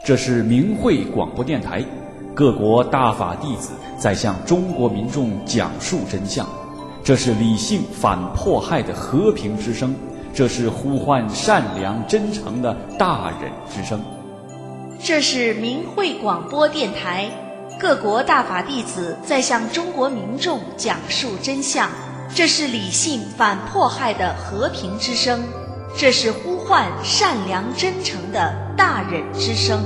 这是明慧广播电台，各国大法弟子在向中国民众讲述真相。这是理性反迫害的和平之声，这是呼唤善良真诚的大忍之声。 这是明慧广播电台，各国大法弟子在向中国民众讲述真相。这是理性反迫害的和平之声，这是呼唤善良真诚的大忍之声。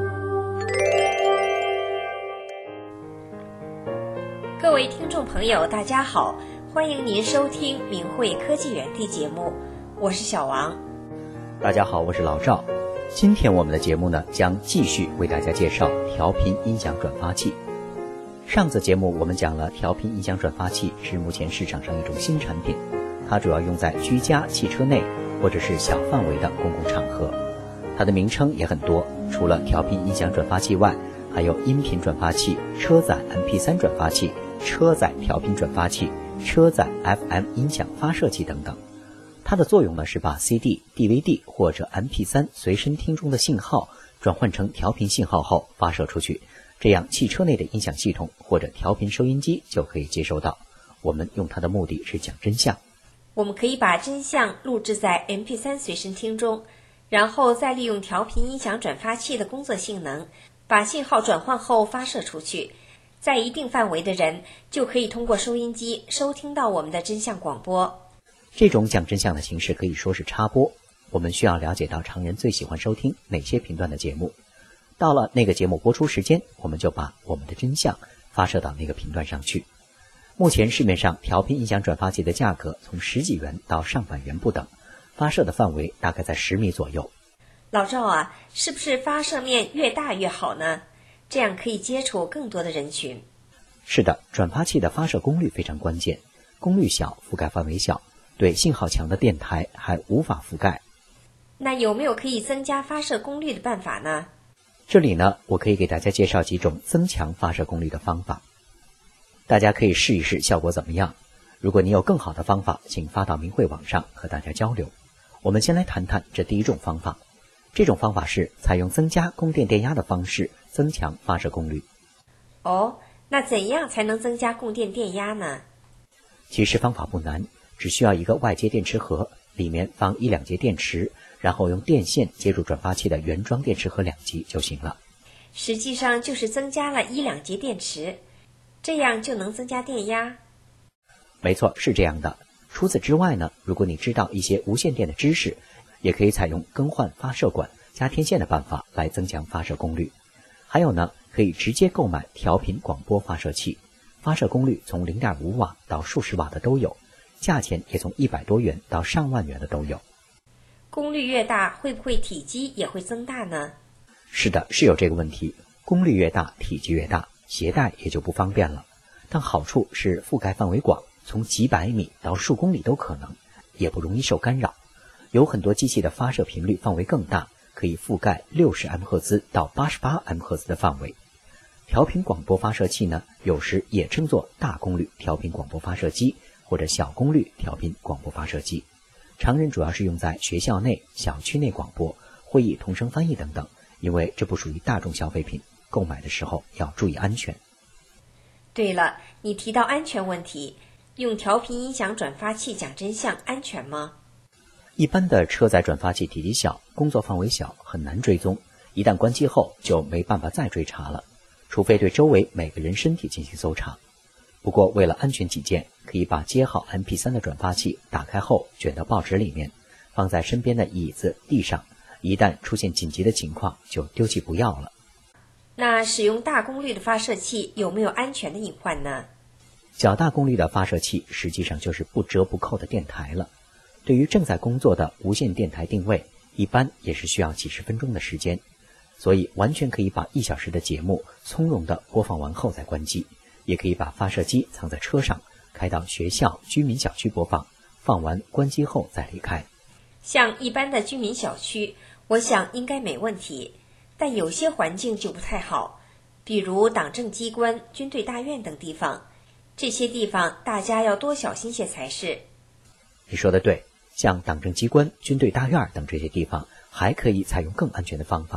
各位听众朋友，大家好，欢迎您收听明慧科技园地节目，我是小王。 大家好，我是老赵。今天我们的节目呢，将继续为大家介绍调频音响转发器。上次节目我们讲了调频音响转发器是目前市场上一种新产品，它主要用在居家、汽车内或者是小范围的公共场合。它的名称也很多，除了调频音响转发器外，还有音频转发器、车载 MP3 转发器、车载调频转发器、车载 FM 音响发射器等等。它的作用呢是把 CD、DVD 或者 MP3 随身听中的信号转换成调频信号后发射出去，这样汽车内的音响系统或者调频收音机就可以接收到。我们用它的目的是讲真相。 我们可以把真相录制在 MP3 随身听中，然后再利用调频音响转发器的工作性能，把信号转换后发射出去，在一定范围的人就可以通过收音机收听到我们的真相广播。 这种讲真相的形式可以说是插播，我们需要了解到常人最喜欢收听哪些频段的节目，到了那个节目播出时间，我们就把我们的真相发射到那个频段上去。目前市面上调频音响转发器的价格从10几元到上百元不等，发射的范围大概在10米左右。 老赵啊，是不是发射面越大越好呢？这样可以接触更多的人群。 是的，转发器的发射功率非常关键，功率小，覆盖范围小，对信号强的电台还无法覆盖。 那有没有可以增加发射功率的办法呢？ 这里呢，我可以给大家介绍几种增强发射功率的方法，大家可以试一试效果怎么样。如果你有更好的方法，请发到明慧网上和大家交流。我们先来谈谈这第一种方法。这种方法是采用增加供电电压的方式增强发射功率。 哦，那怎样才能增加供电电压呢？ 其实方法不难，只需要一个外接电池盒，里面放1-2节电池，然后用电线接住转发器的原装电池盒2极就行了。 实际上就是增加了1-2节电池，这样就能增加电压。 没错，是这样的。除此之外呢，如果你知道一些无线电的知识，也可以采用更换发射管、加天线的办法来增强发射功率。还有呢，可以直接购买调频广播发射器，发射功率从0.5瓦到数十瓦的都有，价钱也从100多元到上万元的都有。 功率越大，会不会体积也会增大呢？ 是的，是有这个问题。功率越大，体积越大，携带也就不方便了。但好处是覆盖范围广，从几百米到数公里都可能，也不容易受干扰。有很多机器的发射频率范围更大，可以覆盖60安赫兹到88安赫兹的范围。调频广播发射器呢，有时也称作大功率调频广播发射机或者小功率调频广播发射机。常人主要是用在学校内、小区内广播、会议同声翻译等等，因为这不属于大众消费品，购买的时候要注意安全。 对了，你提到安全问题，用调频音响转发器讲真相安全吗？ 一般的车载转发器体积小，工作范围小，很难追踪，一旦关机后就没办法再追查了，除非对周围每个人身体进行搜查。不过为了安全起见，可以把接好 MP3 的转发器打开后卷到报纸里面，放在身边的椅子、地上，一旦出现紧急的情况就丢弃不要了。 那使用大功率的发射器有没有安全的隐患呢？ 较大功率的发射器实际上就是不折不扣的电台了。对于正在工作的无线电台定位，一般也是需要几十分钟的时间，所以完全可以把1小时的节目从容地播放完后再关机，也可以把发射机藏在车上，开到学校、居民小区播放，放完关机后再离开。 像一般的居民小区，我想应该没问题，但有些环境就不太好，比如党政机关、军队大院等地方，这些地方大家要多小心些才是。 你说的对，像党政机关、军队大院等这些地方，还可以采用更安全的方法，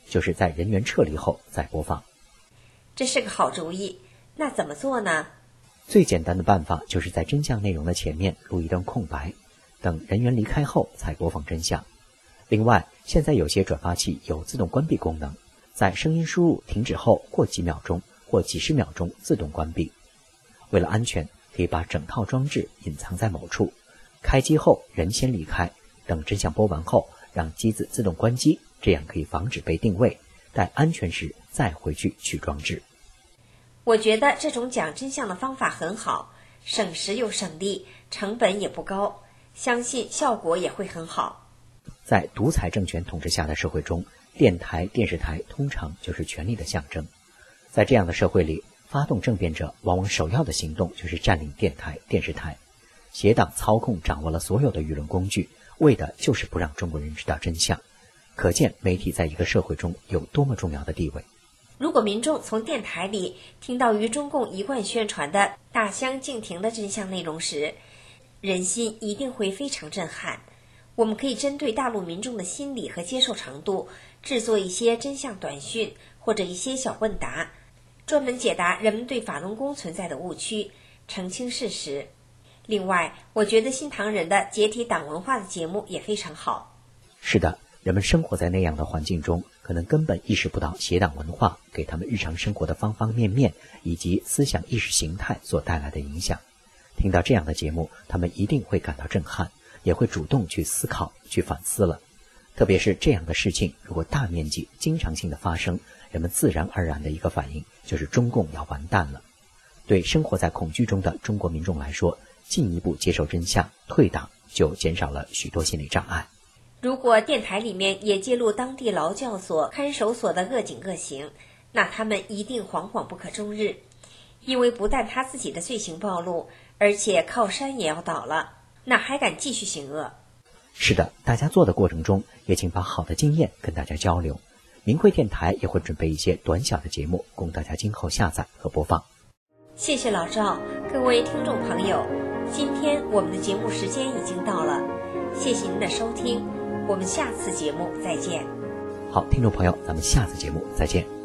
就是在人员撤离后再播放。 这是个好主意，那怎么做呢？ 最简单的办法就是在真相内容的前面录一段空白，等人员离开后才播放真相。另外，现在有些转发器有自动关闭功能，在声音输入停止后过几秒钟或几十秒钟自动关闭。为了安全，可以把整套装置隐藏在某处，开机后人先离开，等真相播完后让机子自动关机，这样可以防止被定位，待安全时再回去取装置。 我觉得这种讲真相的方法很好，省时又省力，成本也不高，相信效果也会很好。 在独裁政权统治下的社会中，电台、电视台通常就是权力的象征。在这样的社会里，发动政变者往往首要的行动就是占领电台、电视台。邪党操控掌握了所有的舆论工具，为的就是不让中国人知道真相。可见媒体在一个社会中有多么重要的地位。 如果民众从电台里听到与中共一贯宣传的大相径庭的真相内容时，人心一定会非常震撼。我们可以针对大陆民众的心理和接受程度，制作一些真相短讯或者一些小问答，专门解答人们对法轮功存在的误区，澄清事实。另外，我觉得新唐人的解体党文化的节目也非常好。 是的，人们生活在那样的环境中，可能根本意识不到邪党文化给他们日常生活的方方面面以及思想意识形态所带来的影响。听到这样的节目，他们一定会感到震撼，也会主动去思考、去反思了。特别是这样的事情如果大面积、经常性的发生，人们自然而然的一个反应就是中共要完蛋了。对生活在恐惧中的中国民众来说，进一步接受真相、退党就减少了许多心理障碍。 如果电台里面也揭露当地劳教所、看守所的恶警恶行，那他们一定惶惶不可终日，因为不但他自己的罪行暴露，而且靠山也要倒了，那还敢继续行恶？ 是的，大家做的过程中也请把好的经验跟大家交流。明慧电台也会准备一些短小的节目供大家今后下载和播放。 谢谢老赵，各位听众朋友，今天我们的节目时间已经到了，谢谢您的收听，我们下次节目再见。 好，听众朋友，咱们下次节目再见。